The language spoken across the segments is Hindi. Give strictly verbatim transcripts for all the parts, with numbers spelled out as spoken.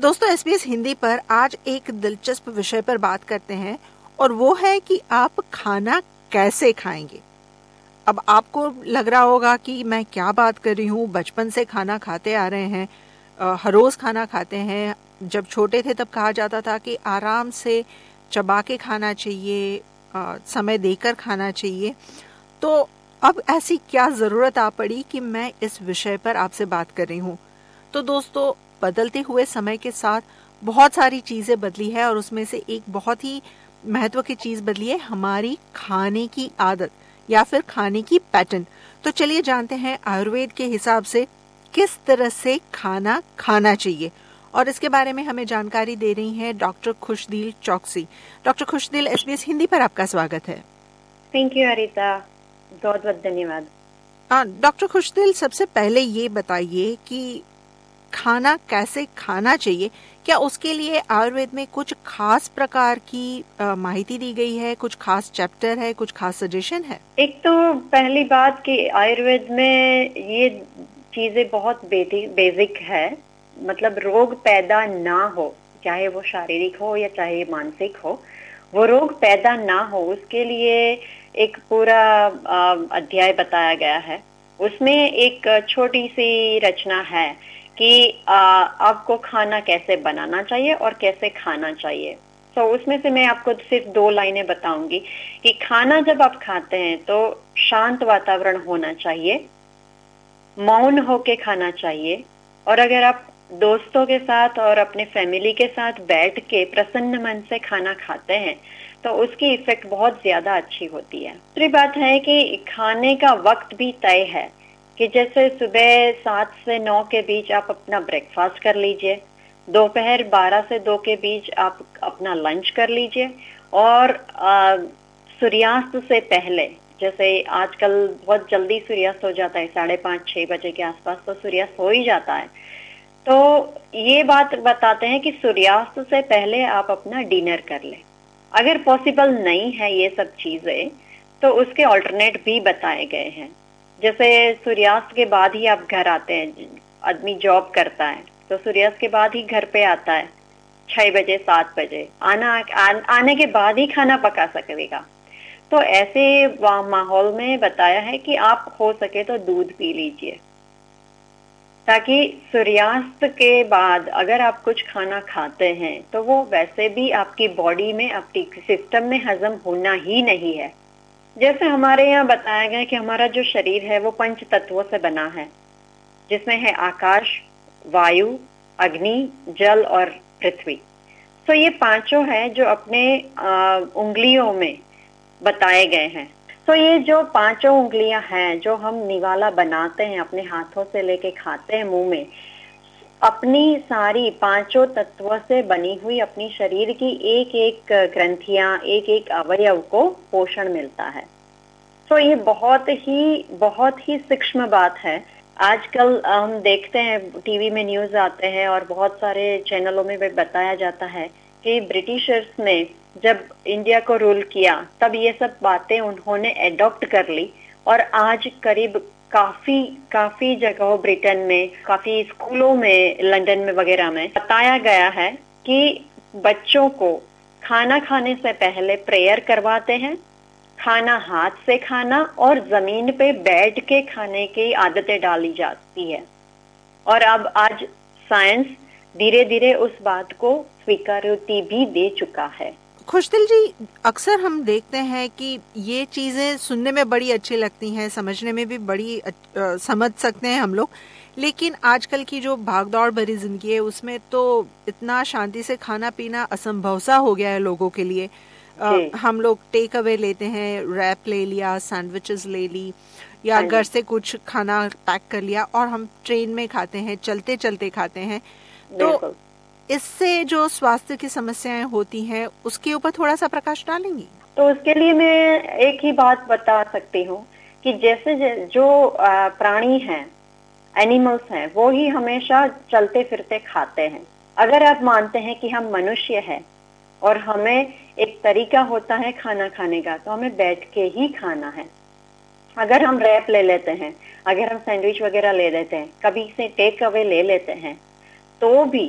दोस्तों, एसबीएस हिंदी पर आज एक दिलचस्प विषय पर बात करते हैं और वो है कि आप खाना कैसे खाएंगे। अब आपको लग रहा होगा कि मैं क्या बात कर रही हूँ, बचपन से खाना खाते आ रहे हैं, हर रोज खाना खाते हैं। जब छोटे थे तब कहा जाता था कि आराम से चबा के खाना चाहिए, आ, समय देकर खाना चाहिए। तो अब ऐसी क्या जरूरत आ पड़ी कि मैं इस विषय पर आपसे बात कर रही हूँ। तो दोस्तों, बदलते हुए समय के साथ बहुत सारी चीजें बदली है और उसमें से एक बहुत ही महत्व की चीज बदली है हमारी खाने की आदत या फिर खाने की पैटर्न। तो चलिए जानते हैं आयुर्वेद के हिसाब से किस तरह से खाना खाना चाहिए, और इसके बारे में हमें जानकारी दे रही हैं डॉक्टर खुशदिल चौकसी। डॉक्टर खुशदिल, एसबीएस हिंदी पर आपका स्वागत है। थैंक यू अरिता, बहुत बहुत धन्यवाद। डॉक्टर खुशदिल, सबसे पहले ये बताइए कि खाना कैसे खाना चाहिए। क्या उसके लिए आयुर्वेद में कुछ खास प्रकार की माहिती दी गई है, कुछ खास चैप्टर है, कुछ खास सजेशन है? एक तो पहली बात कि आयुर्वेद में ये चीजें बहुत बेसिक है, मतलब रोग पैदा ना हो, चाहे वो शारीरिक हो या चाहे मानसिक हो, वो रोग पैदा ना हो उसके लिए एक पूरा अध्याय बताया गया है। उसमें एक छोटी सी रचना है कि आ, आपको खाना कैसे बनाना चाहिए और कैसे खाना चाहिए। तो उसमें से मैं आपको सिर्फ दो लाइनें बताऊंगी कि खाना जब आप खाते हैं तो शांत वातावरण होना चाहिए, मौन होके खाना चाहिए, और अगर आप दोस्तों के साथ और अपने फैमिली के साथ बैठ के प्रसन्न मन से खाना खाते हैं तो उसकी इफेक्ट बहुत ज्यादा अच्छी होती है। दूसरी बात है कि खाने का वक्त भी तय है कि जैसे सुबह सात से नौ के बीच आप अपना ब्रेकफास्ट कर लीजिए, दोपहर बारह से दो के बीच आप अपना लंच कर लीजिए, और सूर्यास्त से पहले, जैसे आजकल बहुत जल्दी सूर्यास्त हो जाता है, साढ़े पाँच छह बजे के आसपास तो सूर्यास्त हो ही जाता है, तो ये बात बताते हैं कि सूर्यास्त से पहले आप अपना डिनर कर लें। अगर पॉसिबल नहीं है ये सब चीजें तो उसके ऑल्टरनेट भी बताए गए हैं। जैसे सूर्यास्त के बाद ही आप घर आते हैं, आदमी जॉब करता है तो सूर्यास्त के बाद ही घर पे आता है, छह बजे सात बजे आना आ, आने के बाद ही खाना पका सकेगा। तो ऐसे माहौल में बताया है कि आप हो सके तो दूध पी लीजिए, ताकि सूर्यास्त के बाद अगर आप कुछ खाना खाते हैं तो वो वैसे भी आपकी बॉडी में, आपकी सिस्टम में हजम होना ही नहीं है। जैसे हमारे यहाँ बताया गया कि हमारा जो शरीर है वो पंच तत्वों से बना है, जिसमें है आकाश, वायु, अग्नि, जल और पृथ्वी। तो ये पांचों हैं जो अपने आ, उंगलियों में बताए गए हैं। तो ये जो पांचों उंगलियां हैं जो हम निवाला बनाते हैं, अपने हाथों से लेके खाते हैं मुंह में, अपनी सारी पांचों तत्वों से बनी हुई अपनी शरीर की एक एक ग्रंथियां, एक एक अवयव को पोषण मिलता है। तो ये बहुत ही बहुत ही सूक्ष्म बात है। आजकल हम देखते हैं, टीवी में न्यूज आते हैं और बहुत सारे चैनलों में भी बताया जाता है कि ब्रिटिशर्स ने जब इंडिया को रूल किया तब ये सब बातें उन्होंने एडॉप्ट कर ली, और आज करीब काफी काफी जगहों, ब्रिटेन में, काफी स्कूलों में, लंदन में वगैरह में बताया गया है कि बच्चों को खाना खाने से पहले प्रेयर करवाते हैं, खाना हाथ से खाना और जमीन पे बैठ के खाने की आदतें डाली जाती है। और अब आज साइंस धीरे धीरे उस बात को स्वीकृति भी दे चुका है। खुशदिल जी, अक्सर हम देखते हैं कि ये चीजें सुनने में बड़ी अच्छी लगती हैं, समझने में भी बड़ी आ, समझ सकते हैं हम लोग, लेकिन आजकल की जो भागदौड़ भरी जिंदगी है उसमें तो इतना शांति से खाना पीना असंभव सा हो गया है लोगों के लिए। आ, हम लोग टेक अवे लेते हैं, रैप ले लिया, सैंडविचेस ले ली, या घर से कुछ खाना पैक कर लिया और हम ट्रेन में खाते हैं, चलते चलते खाते हैं। तो इससे जो स्वास्थ्य की समस्याएं होती हैं उसके ऊपर थोड़ा सा प्रकाश डालेंगी? तो उसके लिए मैं एक ही बात बता सकती हूँ कि जैसे जो प्राणी हैं, एनिमल्स हैं, वो ही हमेशा चलते फिरते खाते हैं। अगर आप मानते हैं कि हम मनुष्य हैं और हमें एक तरीका होता है खाना खाने का, तो हमें बैठ के ही खाना है। अगर हम रैप ले लेते हैं, अगर हम सैंडविच वगैरह ले लेते हैं, कभी से टेक अवे ले लेते हैं, तो भी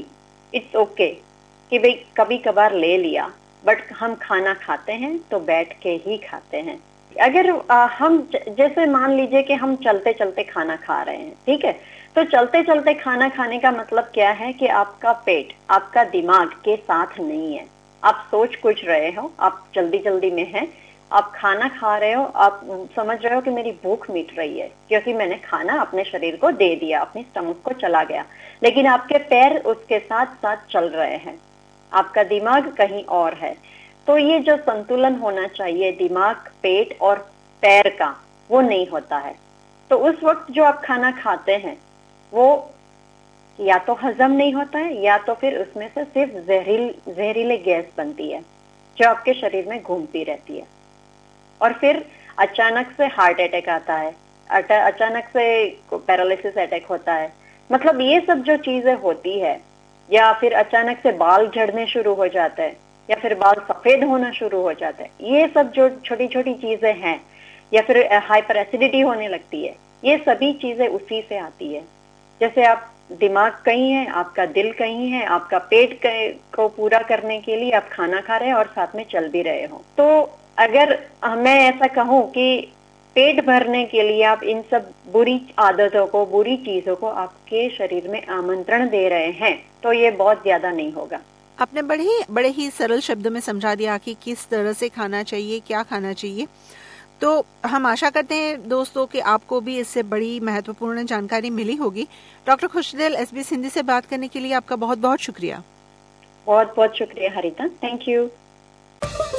इट्स ओके कि भाई कभी कभार ले लिया, बट हम खाना खाते हैं तो बैठ के ही खाते हैं। अगर आ, हम जैसे मान लीजिए कि हम चलते चलते खाना खा रहे हैं, ठीक है, तो चलते चलते खाना खाने का मतलब क्या है कि आपका पेट आपका दिमाग के साथ नहीं है। आप सोच कुछ रहे हो, आप जल्दी जल्दी में हैं, आप खाना खा रहे हो, आप समझ रहे हो कि मेरी भूख मिट रही है क्योंकि मैंने खाना अपने शरीर को दे दिया, अपने स्टमक को चला गया, लेकिन आपके पैर उसके साथ साथ चल रहे हैं, आपका दिमाग कहीं और है। तो ये जो संतुलन होना चाहिए दिमाग, पेट और पैर का, वो नहीं होता है। तो उस वक्त जो आप खाना खाते हैं वो या तो हजम नहीं होता है, या तो फिर उसमें से सिर्फ जहरील जहरीले गैस बनती है जो आपके शरीर में घूमती रहती है, और फिर अचानक से हार्ट अटैक आता है, अचानक से पैरालिसिस अटैक होता है। मतलब ये सब जो चीजें होती है, या फिर अचानक से बाल झड़ने शुरू हो जाते हैं, या फिर बाल सफेद होना शुरू हो जाते हैं, ये सब जो छोटी छोटी चीजें हैं, या फिर हाइपर एसिडिटी होने लगती है, ये सभी चीजें उसी से आती है। जैसे आप दिमाग कहीं है, आपका दिल कहीं है, आपका पेट को पूरा करने के लिए आप खाना खा रहे हैं और साथ में चल भी रहे हो। तो अगर मैं ऐसा कहूं कि पेट भरने के लिए आप इन सब बुरी आदतों को, बुरी चीजों को आपके शरीर में आमंत्रण दे रहे हैं, तो ये बहुत ज्यादा नहीं होगा। आपने बड़े ही बड़े ही सरल शब्दों में समझा दिया कि किस तरह से खाना चाहिए, क्या खाना चाहिए। तो हम आशा करते हैं दोस्तों कि आपको भी इससे बड़ी महत्वपूर्ण जानकारी मिली होगी। डॉक्टर खुशदिल, एसबीएस हिंदी से बात करने के लिए आपका बहुत बहुत शुक्रिया। बहुत बहुत शुक्रिया हरिता, थैंक यू।